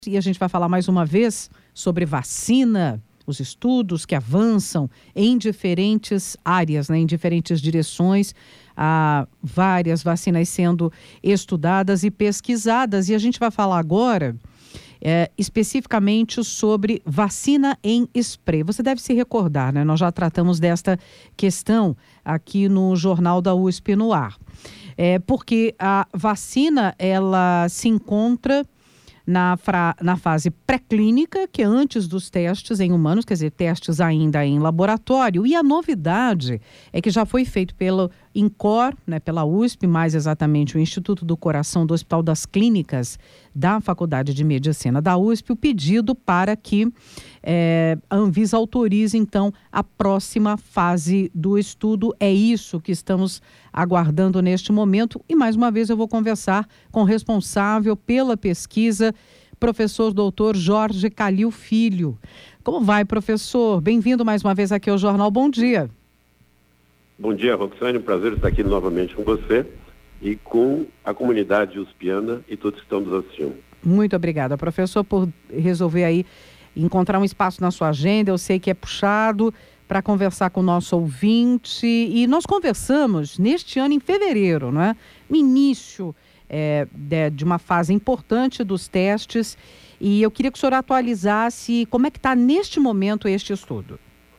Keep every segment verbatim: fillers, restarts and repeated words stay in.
E a gente vai falar mais uma vez sobre vacina, os estudos que avançam em diferentes áreas, né, em diferentes direções. Há várias vacinas sendo estudadas e pesquisadas. E a gente vai falar agora é, especificamente sobre vacina em spray. Você deve se recordar, né? Nós já tratamos desta questão aqui no Jornal da U S P no ar. É, porque a vacina, ela se encontra Na, fra, na fase pré-clínica, que é antes dos testes em humanos, quer dizer, testes ainda em laboratório. E a novidade é que já foi feito pelo INCOR, né, pela U S P, mais exatamente o Instituto do Coração do Hospital das Clínicas da Faculdade de Medicina da U S P, o pedido para que é, a Anvisa autorize, então, a próxima fase do estudo. É isso que estamos aguardando neste momento. E, mais uma vez, eu vou conversar com o responsável pela pesquisa, professor doutor Jorge Calil Filho. Como vai, professor? Bem-vindo mais uma vez aqui ao Jornal. Bom dia. Bom dia, Roxane. Um prazer estar aqui novamente com você e com a comunidade uspiana e todos que estão nos assistindo. Muito obrigada, professor, por resolver aí encontrar um espaço na sua agenda. Eu sei que é puxado para conversar com o nosso ouvinte. E nós conversamos neste ano, em fevereiro, não é? No início é, de, de uma fase importante dos testes. E eu queria que o senhor atualizasse como é que está neste momento este estudo.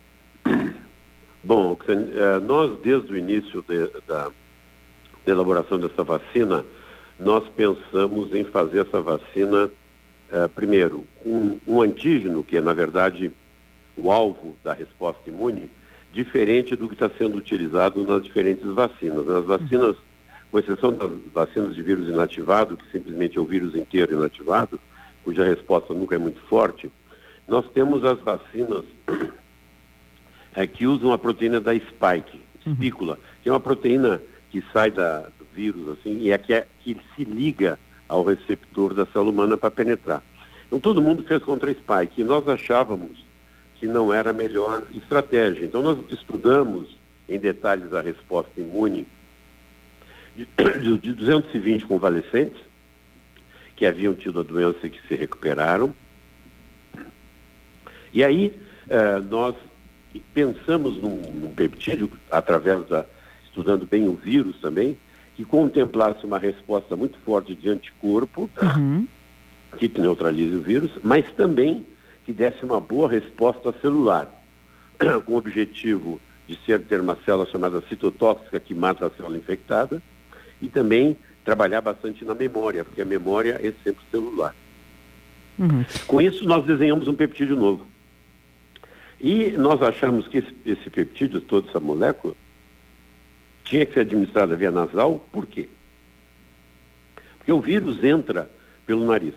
Bom, nós desde o início de, da, da elaboração dessa vacina, nós pensamos em fazer essa vacina, eh, primeiro, um, um antígeno, que é na verdade o alvo da resposta imune, diferente do que está sendo utilizado nas diferentes vacinas. As vacinas, com exceção das vacinas de vírus inativado, que simplesmente é o vírus inteiro inativado, cuja resposta nunca é muito forte, nós temos as vacinas É, que usam a proteína da spike, espícula, que é uma proteína que sai da, do vírus, assim, e é que, é que se liga ao receptor da célula humana para penetrar. Então todo mundo fez contra a spike, e nós achávamos que não era a melhor estratégia. Então nós estudamos em detalhes a resposta imune de, de duzentos e vinte convalescentes que haviam tido a doença e que se recuperaram. E aí eh, nós E pensamos num, num peptídeo, através da, estudando bem o vírus também, que contemplasse uma resposta muito forte de anticorpo, uhum. que neutralize o vírus, mas também que desse uma boa resposta celular, com o objetivo de ser, ter uma célula chamada citotóxica, que mata a célula infectada, e também trabalhar bastante na memória, porque a memória é sempre celular. Uhum. Com isso, nós desenhamos um peptídeo novo. E nós achamos que esse, esse peptídeo, toda essa molécula, tinha que ser administrada via nasal. Por quê? Porque o vírus entra pelo nariz.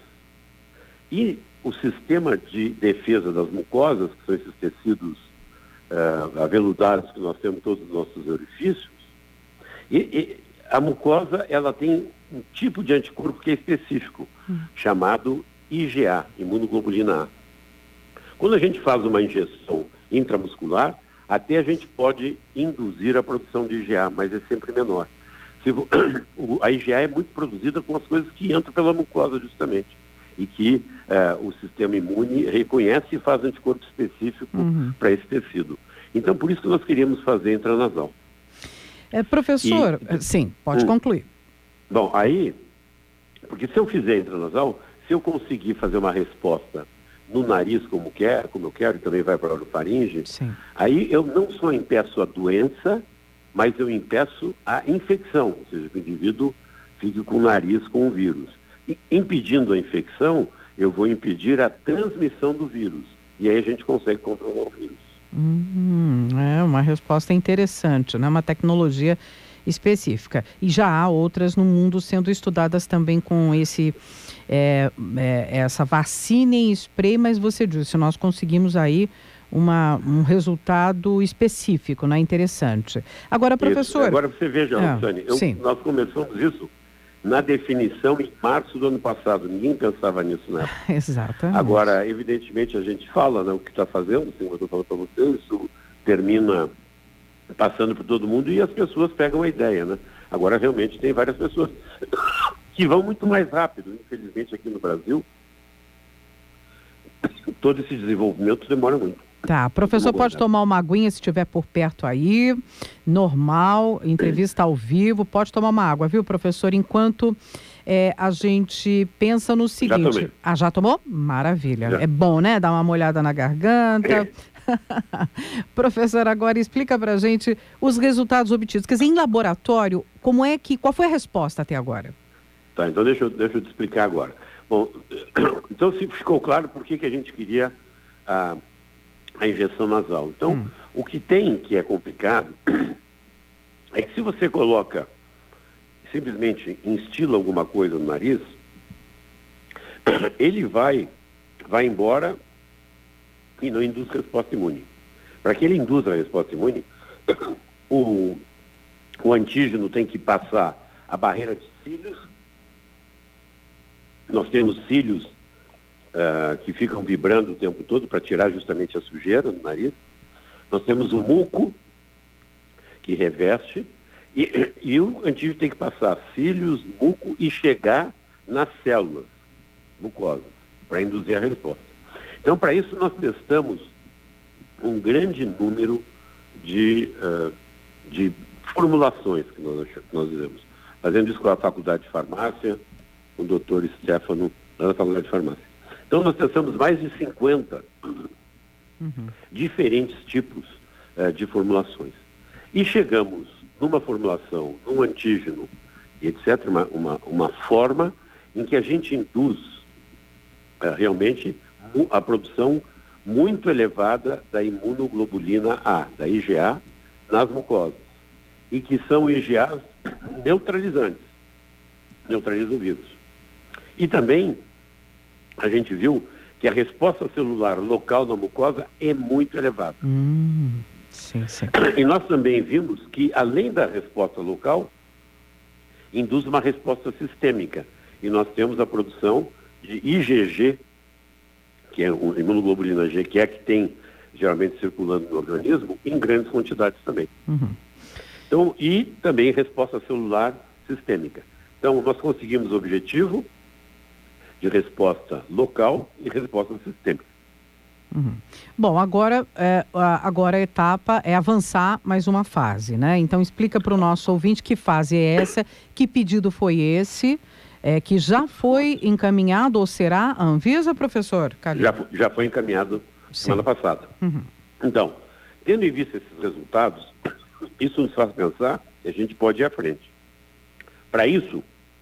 E o sistema de defesa das mucosas, que são esses tecidos uh, aveludados que nós temos em todos os nossos orifícios, e, e a mucosa, ela tem um tipo de anticorpo que é específico, hum. chamado I G A, imunoglobulina A. Quando a gente faz uma injeção intramuscular, até a gente pode induzir a produção de I G A, mas é sempre menor. Se, a I G A é muito produzida com as coisas que entram pela mucosa, justamente, e que eh, o sistema imune reconhece e faz anticorpo específico uhum. para esse tecido. Então, por isso que nós queríamos fazer intranasal. É, professor, e, sim, pode um, concluir. Bom, aí, porque se eu fizer intranasal, se eu conseguir fazer uma resposta no nariz, como, quer, como eu quero, e também vai para a orofaringe, Sim. aí eu não só impeço a doença, mas eu impeço a infecção, ou seja, que o indivíduo fique com o nariz com o vírus. E, impedindo a infecção, eu vou impedir a transmissão do vírus. E aí a gente consegue controlar o vírus. Hum, é uma resposta interessante, né? Uma tecnologia específica. E já há outras no mundo sendo estudadas também com esse, é, é, essa vacina em spray, mas você disse, nós conseguimos aí uma, um resultado específico, né? Interessante. Agora, professor... Isso. Agora você veja, é, Roxane, eu, nós começamos isso na definição em março do ano passado. Ninguém pensava nisso, né? Exatamente. Agora, evidentemente, a gente fala, né, o que está fazendo, assim, eu estou falando para você, isso termina passando por todo mundo e as pessoas pegam a ideia, né? Agora, realmente, tem várias pessoas que vão muito mais rápido. Infelizmente, aqui no Brasil, todo esse desenvolvimento demora muito. Tá, professor, pode tomar uma aguinha se estiver por perto aí, normal, entrevista ao vivo, pode tomar uma água, viu, professor? Enquanto é, a gente pensa no seguinte... Já tomei. Ah, já tomou? Maravilha. Já. É bom, né? Dar uma molhada na garganta. É. Professor, agora explica pra gente os resultados obtidos. Quer dizer, em laboratório, como é que... Qual foi a resposta até agora? Tá, então deixa eu, deixa eu te explicar agora. Bom, então se ficou claro por que, que a gente queria... a a injeção nasal. Então, hum. o que tem que é complicado é que se você coloca, simplesmente instila alguma coisa no nariz, ele vai, vai embora e não induz resposta imune. Para que ele induza a resposta imune, o, o antígeno tem que passar a barreira de cílios. Nós temos cílios Uh, que ficam vibrando o tempo todo para tirar justamente a sujeira do nariz. Nós temos o muco, que reveste, e, e o antígeno tem que passar cílios, muco e chegar nas células mucosas, para induzir a resposta. Então, para isso, nós testamos um grande número de, uh, de formulações que nós, que nós fizemos. Fazendo isso com a Faculdade de Farmácia, com o doutor Stefano, lá na Faculdade de Farmácia. Então, nós testamos mais de cinquenta uhum. diferentes tipos uh, de formulações. E chegamos numa formulação, num antígeno, etcétera, uma, uma, uma forma em que a gente induz uh, realmente a produção muito elevada da imunoglobulina A, da I G A, nas mucosas. E que são I G As neutralizantes, neutralizam o vírus. E também a gente viu que a resposta celular local na mucosa é muito elevada. Hum, sim, sim. E nós também vimos que, além da resposta local, induz uma resposta sistêmica. E nós temos a produção de I G G, que é uma imunoglobulina G, que é a que tem geralmente circulando no organismo, em grandes quantidades também. Uhum. Então, e também resposta celular sistêmica. Então, nós conseguimos o objetivo de resposta local e resposta sistêmica. Uhum. Bom, agora, é, agora a etapa é avançar mais uma fase, né? Então explica para o nosso ouvinte que fase é essa, que pedido foi esse, é, que já foi encaminhado ou será a Anvisa, professor Calil? Já, já foi encaminhado Sim. semana passada. Uhum. Então, tendo em vista esses resultados, isso nos faz pensar que a gente pode ir à frente. Para isso,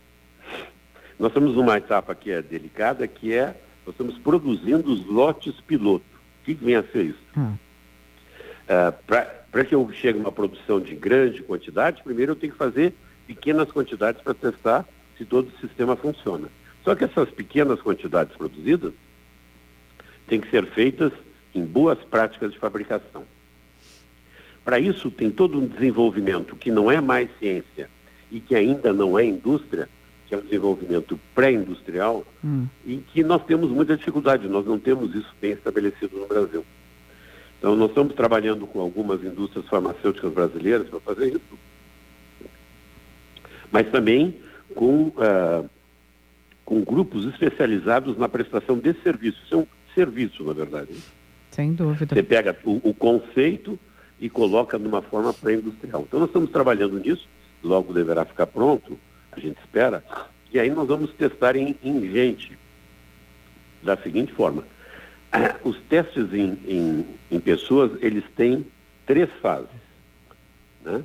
nós estamos numa etapa que é delicada, que é, nós estamos produzindo os lotes piloto. O que, que vem a ser isso? Hum. Uh, Para que eu chegue a uma produção de grande quantidade, primeiro eu tenho que fazer pequenas quantidades para testar se todo o sistema funciona. Só que essas pequenas quantidades produzidas têm que ser feitas em boas práticas de fabricação. Para isso, tem todo um desenvolvimento que não é mais ciência e que ainda não é indústria, que é um desenvolvimento pré-industrial, hum. e que nós temos muita dificuldade, nós não temos isso bem estabelecido no Brasil. Então, nós estamos trabalhando com algumas indústrias farmacêuticas brasileiras para fazer isso, mas também com, uh, com grupos especializados na prestação de serviços. Isso é um serviço, na verdade. Sem dúvida. Você pega o, o conceito e coloca numa forma pré-industrial. Então, nós estamos trabalhando nisso, logo deverá ficar pronto, a gente espera, e aí nós vamos testar em, em gente da seguinte forma. Os testes em, em, em pessoas, eles têm três fases, né?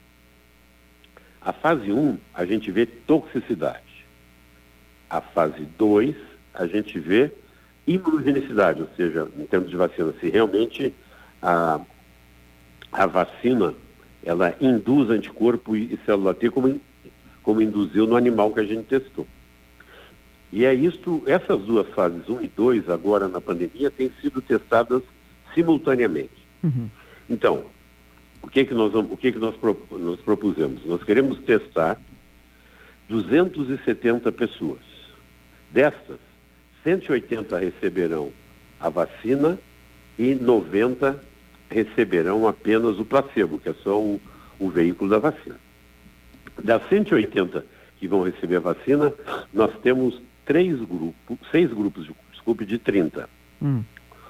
A fase um, a gente vê toxicidade. A fase dois, a gente vê imunogenicidade, ou seja, em termos de vacina, se realmente a, a vacina, ela induz anticorpo e, e célula T como, como induziu no animal que a gente testou. E é isso, essas duas fases, um e dois, agora na pandemia, têm sido testadas simultaneamente. Uhum. Então, o que que nós, o que que nós, nós propusemos? Nós queremos testar duzentas e setenta pessoas. Destas, cento e oitenta receberão a vacina e noventa receberão apenas o placebo, que é só o, o veículo da vacina. Das cento e oitenta que vão receber a vacina, nós temos três grupos, seis grupos, desculpe, de trinta. Hum.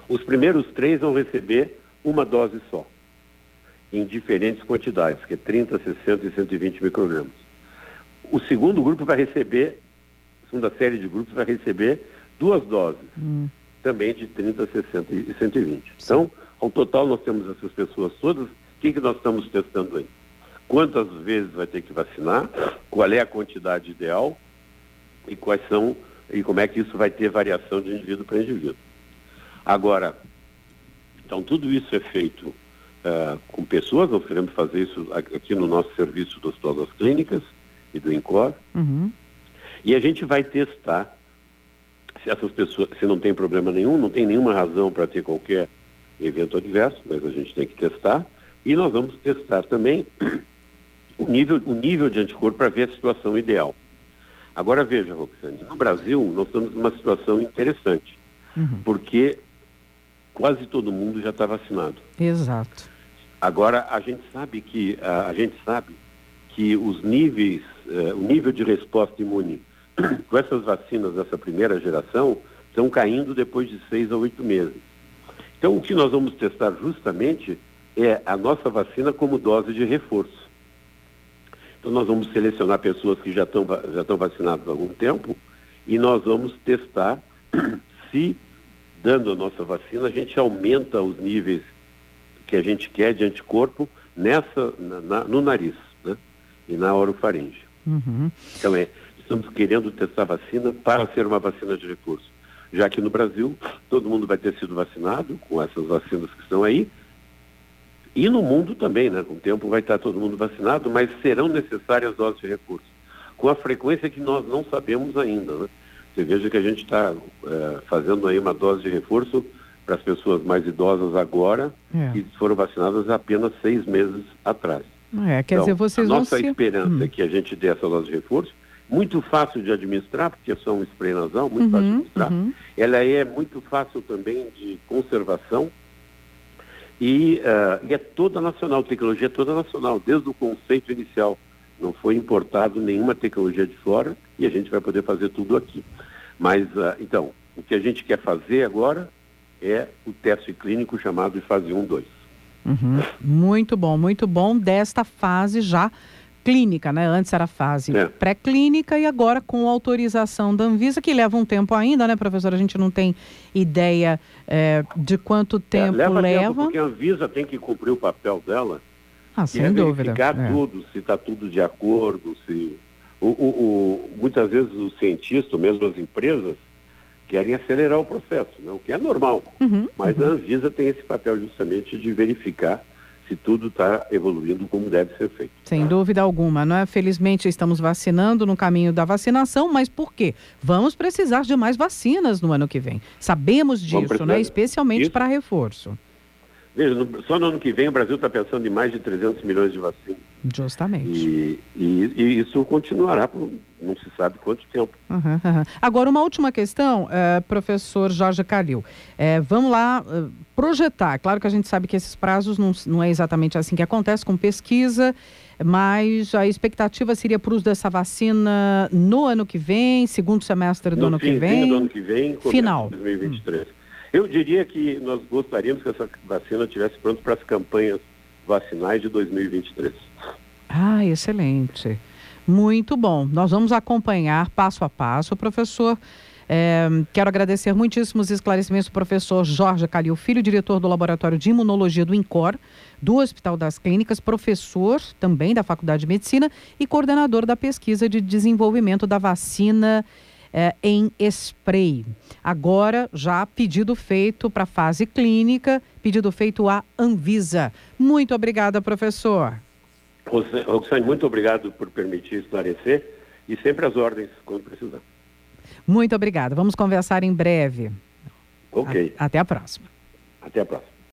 Os primeiros três vão receber uma dose só, em diferentes quantidades, que é trinta, sessenta e cento e vinte microgramas. O segundo grupo vai receber, a segunda série de grupos vai receber duas doses, hum. também de trinta, sessenta e cento e vinte. Então, ao total, nós temos essas pessoas todas. O que, que nós estamos testando aí? Quantas vezes vai ter que vacinar? Qual é a quantidade ideal? E quais são, e como é que isso vai ter variação de indivíduo para indivíduo? Agora, então tudo isso é feito uh, com pessoas. Nós queremos fazer isso aqui no nosso serviço do Hospital das Clínicas e do INCOR. Uhum. E a gente vai testar se essas pessoas, se não tem problema nenhum, não tem nenhuma razão para ter qualquer evento adverso, mas a gente tem que testar. E nós vamos testar também o nível, o nível de anticorpo para ver a situação ideal. Agora veja, Roxane, no Brasil nós estamos numa situação interessante, uhum. porque quase todo mundo já está vacinado. Exato. Agora a gente sabe que a, a gente sabe que os níveis, uh, o nível de resposta imune com essas vacinas dessa primeira geração estão caindo depois de seis a oito meses. Então o que nós vamos testar justamente é a nossa vacina como dose de reforço. Então nós vamos selecionar pessoas que já estão já estão vacinadas há algum tempo e nós vamos testar se, dando a nossa vacina, a gente aumenta os níveis que a gente quer de anticorpo nessa, na, na, no nariz, né? E na orofaringe. Uhum. Então é, estamos querendo testar vacina para ser uma vacina de reforço. Já que no Brasil todo mundo vai ter sido vacinado com essas vacinas que estão aí. E no mundo também, né? Com o tempo vai estar todo mundo vacinado, mas serão necessárias doses de reforço. Com a frequência que nós não sabemos ainda, né? Você veja que a gente está é, fazendo aí uma dose de reforço para as pessoas mais idosas agora, é. que foram vacinadas apenas seis meses atrás. É, quer então, dizer, vocês a vão nossa ser... esperança hum. é que a gente dê essa dose de reforço, muito fácil de administrar, porque é só um spray nasal, muito uhum, fácil de administrar. Uhum. Ela é muito fácil também de conservação, E, uh, e é toda nacional, a tecnologia é toda nacional, desde o conceito inicial. Não foi importado nenhuma tecnologia de fora e a gente vai poder fazer tudo aqui. Mas, uh, então, o que a gente quer fazer agora é o teste clínico chamado de fase um, dois. Uhum. Muito bom, muito bom desta fase já clínica, né? Antes era fase é. pré-clínica e agora com autorização da Anvisa, que leva um tempo ainda, né, professor? A gente não tem ideia é, de quanto tempo é, leva. leva. Tempo porque a Anvisa tem que cumprir o papel dela. Ah, sem dúvida. Verificar é. tudo, se está tudo de acordo, se... O, o, o, muitas vezes os cientistas, mesmo as empresas, querem acelerar o processo, né? O que é normal. Uhum, Mas uhum. a Anvisa tem esse papel justamente de verificar se tudo está evoluindo como deve ser feito. Sem dúvida alguma, não é? Felizmente estamos vacinando no caminho da vacinação, mas por quê? Vamos precisar de mais vacinas no ano que vem. Sabemos disso, né? Especialmente para reforço. Veja, no, só no ano que vem o Brasil está pensando em mais de trezentos milhões de vacinas. Justamente. E, e, e isso continuará por não se sabe quanto tempo. Uhum, uhum. Agora, uma última questão, uh, professor Jorge Calil. Uh, vamos lá uh, projetar. Claro que a gente sabe que esses prazos não, não é exatamente assim que acontece com pesquisa, mas a expectativa seria para o uso dessa vacina no ano que vem, segundo semestre do no ano que vem? do ano que vem, final. dois mil e vinte e três. Hum. Eu diria que nós gostaríamos que essa vacina estivesse pronta para as campanhas vacinais de dois mil e vinte e três. Ah, excelente. Muito bom. Nós vamos acompanhar passo a passo, professor. É, quero agradecer muitíssimos esclarecimentos do professor Jorge Calil Filho, diretor do Laboratório de Imunologia do INCOR, do Hospital das Clínicas, professor também da Faculdade de Medicina e coordenador da pesquisa de desenvolvimento da vacina é, em spray. Agora, já pedido feito para a fase clínica, pedido feito à Anvisa. Muito obrigada, professor. Roxane, muito obrigado por permitir esclarecer e sempre às ordens quando precisar. Muito obrigada. Vamos conversar em breve. Ok. A- até a próxima. Até a próxima.